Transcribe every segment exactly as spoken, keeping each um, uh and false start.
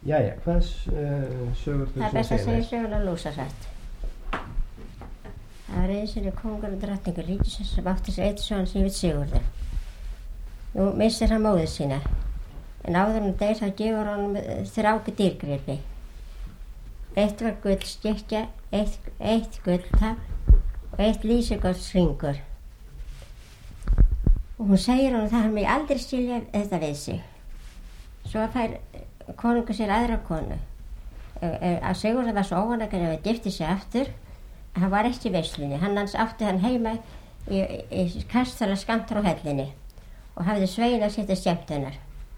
Jæja, hvað uh, sögur þú Það er sem best að segir segja mér? söguna lúsasatt. Það var einu sinni kóngur og drottningur ríkisins sem átti sér einn son sem hét Sigurður. Nú missir hann móður sína, en áður hann deyr þá gefur hann þrjá dýrgripi. Eitt var gullstykkja, eitt, eitt gulltagl og eitt lýsigoldsringur. Og hún segir hann að það hann megi aldrei skilja þetta við sig. Svo fær konungur sér aðra konu. Að Sigurður var svo óanægður að gifti sig aftur, að hann var ekki í veislunni. Hann hans átti hann heima í, í, í kastala skammt frá hellinni og hafði sveina sitt til skemmtunar.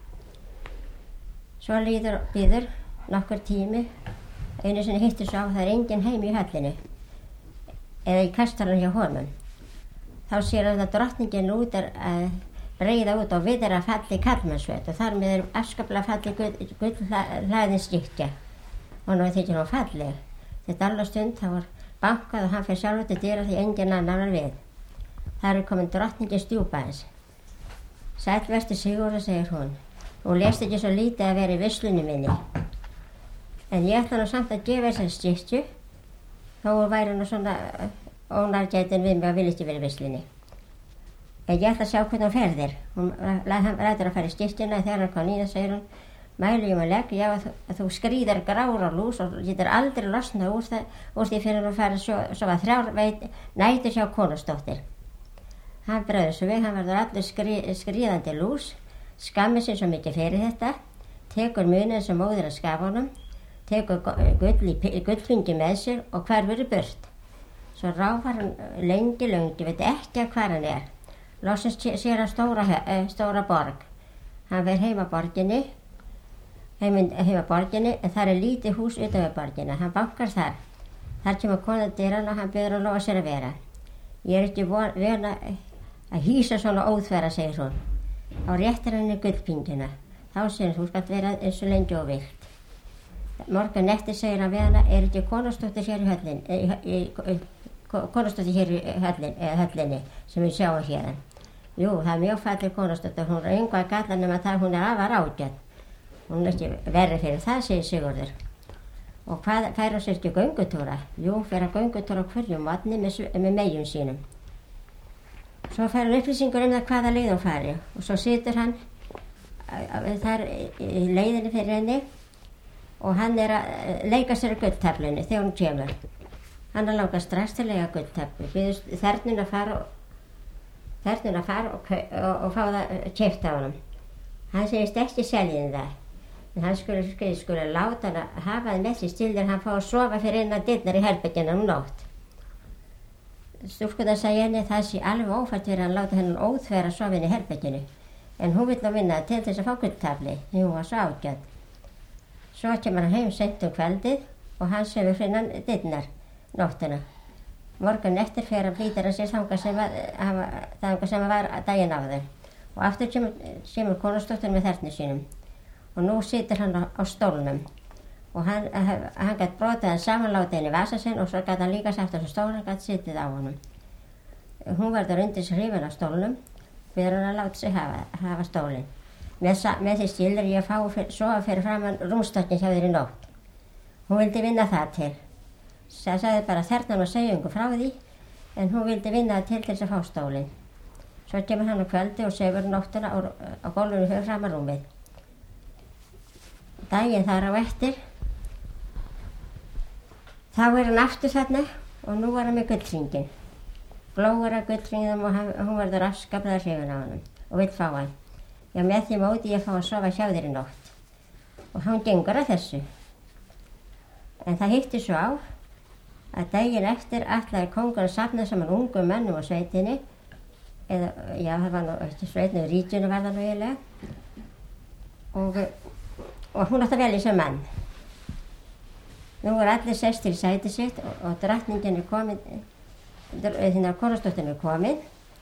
Svo líður býður nokkur tími, einu sinni hittir svo á að það er enginn heim í hellinni eða í kastalan hjá honum. Þá sér hann að drottningin út er að breiða út og við er að falli karlmannsföt og þar með er afskaplega falli gull, gullhlaðin stykkja. Og nú þykir hún falleg. Þetta alveg stund þá var bankað og hann fyrir sjálfur til dyra því enginn annar var við. Það er komin drottningin stjúpa hans. Sæll vertu Sigurður, segir hún. Þú lést ekki svo lítið að vera í veislunni minni. En ég ætla nú samt að gefa þessari stykkju, þó væri nú svona ónargætin við mig að vilja ekki vera í veislunni. En ég ætla að sjá hvernig hún ferðir. Hún ræður að fara í stykkjuna en þegar hann kom nýna segir hún, mæli ég með legg, já að þú, að þú skrýðar grár á lús og getur aldrei losna úr, það, úr því fyrir hún fara svo, svo að þrjár veit nætur hjá konusdóttir. Hann bregður svo við, hann verður allur skrí, skríðandi lús, skammir sig svo mikið fyrir þetta, tekur muninn sem móðir að skafa honum, tekur gull í gullfingi með sér og hverfur í burt. Svo ráfar hann lengi, lengi, veit ekki að hvar hann er. Loksins sér hann stóra, stóra borg. Hann fer heima borginni, heima, heima borginni, en þar er lítið hús utan við borginna. Hann bankar þar. Þar kemur konan dyrann og hann biður að lofa sér að vera. Ég er ekki von, vona að hýsa svona óþverra, segir hún. Þá réttir henni gullpingina. Þá segir hún, þú skalt vera eins og lengi og vilt. Morgun eftir segir hann við hana, er ekki konusdóttir hér í höllinni, konusdóttir hér í höllin, höllinni sem við sjáum hérna. Jú, það er mjög falleg konusdóttir, hún er engu að galla nema það hún er afar ágætt. Hún er ekki verri fyrir það, segir Sigurður. Og hvað fær hún sér ekki göngutúra? Jú, fer að göngutúra hverjum vatni með, með meyjum sínum. Svo fær hann upplýsingur um það hvaða leið hún fari og svo situr hann þar í leiðinni fyrir henni og hann er að leika sér á gulltaflunni þegar hún kemur. Hann er langað strax til að lega gulltaflu, biður þernun að fara, þernun að fara og, og, og fá það keypt á honum. Hann segist ekki seljið það. En hann skulle, skulle, skulle láta hann að hafa það með sér stillir hann fá að sofa fyrir innan dyrnar í herberginu um nótt. Stúlkunar sagði henni það sé alveg ófært fyrir að láta hennan óþverra að sofa inn í herberginu. En hún vill ná vinna til þess að fá gulltafli, því hún var svo ágjöld. Svo kemur hann heim seint um kvöldið og hann sefur fyrir innan dyrnar nóttina. Morgun eftir fer hann flýtir að sér þangað sem, sem var daginn áður. Og aftur kemur, kemur konusdóttir með þerni sínum. Og nú situr hann á, á stólnum og hann, hann gætt brotið hann samanláti henni í vasa sinn og svo gætt hann líka sagt á stólnum, hann gætt sittið á honum. Hún verður undir sig hrifin á stólnum, biður hann að láta sig hafa, hafa stólinn. Með, með því stílir ég að fá fyr, sofa fyrir framan rúmstokkin hjá þér í nótt. Hún vildi vinna það til. Það sagði bara þernan og segja yngur frá því, en hún vildi vinna það til til þess að fá stólinn. Svo kemur hann á kvöldi og sefur nóttina á, á gólfinu fyrir framan rúmið. Daginn þar á eftir, þá er hann aftur þarna og nú er hann með gullhringinn. Glóir að gullhringnum og hann, hún verður afskaplega hrifin á honum og vill fá hann. Já, með því móti ég fá að sofa hjá þér í nótt. Og hann gengur að þessu. En það hitti svo á að daginn eftir ætlaði kóngur að safna saman ungum mennum á sveitinni, eða, já, það var nú eftir sveitinu, ríkjunu var það nú eiginlega, og, og hún átti að velja sem mann. Nú er allir sest til sæti sitt og, og drottningin er komin, þínar konusdóttin er komin,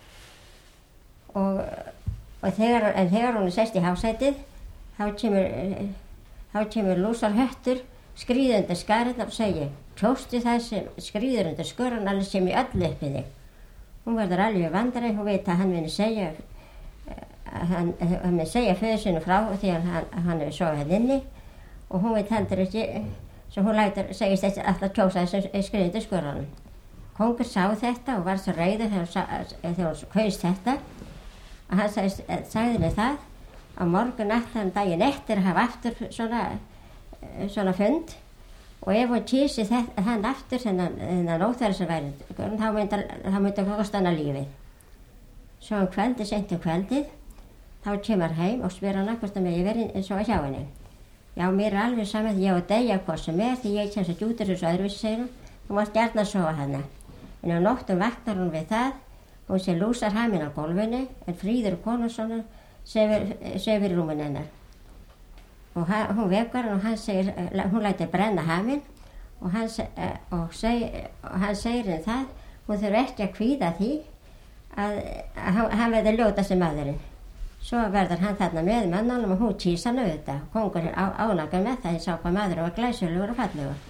og, og þegar, en þegar hún er sest í hásætið, þá kemur, þá kemur lúsar höttur, skríður undir skarðar og segir, kjóstu það sem skríður undir skurðan alveg sem í öllu uppi þig. Hún verður alveg vandræð, hún veit að hann muni segja, hann, hann muni segja föður sinu frá því að hann, hann hefur sofið hérna inni og hún veit heldur ekki, sem hún lætur, segist ekki alltaf kjósa þessum skriðindu skurðanum. Kóngur sá þetta og var svo reiður þegar hún kaust þetta að hann sagði, sagði mig það á morgun aftan daginn eftir að hafa aftur svona, svona fund og ef hún kýsi þann aftur þennan óþæri sem væri, þá myndi það kosta hana lífið. Svo um kvöldi, seint um kvöldið, þá kemur heim og spyr hana hvort að mig verið eins og hjá henni. Já, mér er alveg saman því ég á að deyja hvað sem er því ég kemst ekki út úr þessu öðruvísi, segir hún. Þú mátt gjarna sofa hana. En á nóttum vaknar hún við það, hún sé lúsar haminn á gólfinu, en Fríður Konungsson sefur í rúminu hennar. Og hann, hún vekar hann og hann segir, hún lætur brenna haminn og hann, og seg, og hann segir henni það, hún þurfi ekki að kvíða því að, að hann verður ljótasti maðurinn. Svo verður hann þarna með mannanum og hún kýs hann auðvitað. Kóngur er ánægður með það, ég sá hvað maðurinn var glæsilegur og fallegur.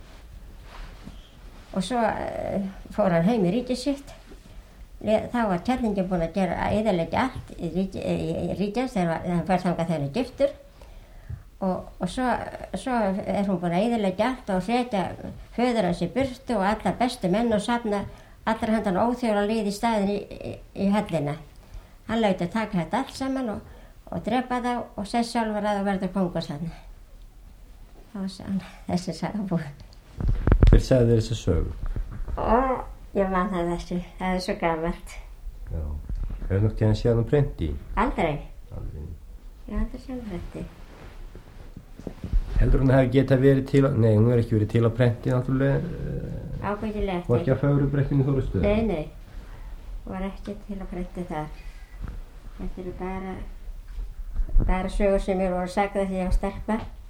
Og svo uh, fór hann heim í ríkið sitt. Þá var kerlingin búin að gera að eyðileggja allt í, ríki, í, í ríkjans þegar hann fær þangað þegar hann er giftur. Og, og svo, svo er hún búin að eyðileggja allt og hrekja föður hans í burtu og alla bestu menn og safna allra handan óþjóra lið í staðin í, í, í hellina. Hann laut að taka þetta allt saman og, og drepa það og sess sjálfur að það verður kóngur sann. Þá sagði hann, þessi saga búin. Hver sagði þér þessa sögu? Ó, ég man það þessu, það er svo gamalt. Já, hefur nokt ég hann séð hann prenti? Aldrei. Aldrei. Ég hef aldrei séð hann prenti. Heldur hún að hafi getað verið til að, nei, hún er ekki verið til að prenti náttúrulega. Ábyggilega ekki. Var ekki að Fögrubrekkinu Þórustöðum? Nei, nei, var ekki til að prenti þar. Þetta eru bara, bara sögur sem mér voru sagðar því ég var stelpa.